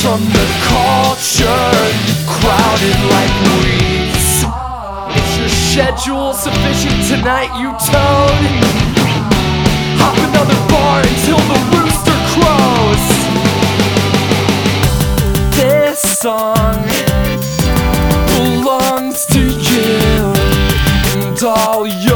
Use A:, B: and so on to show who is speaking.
A: from the culture, crowded like weeds. Is your schedule sufficient tonight, you toad? Hop another bar until the rooster crows. This song belongs to you and all you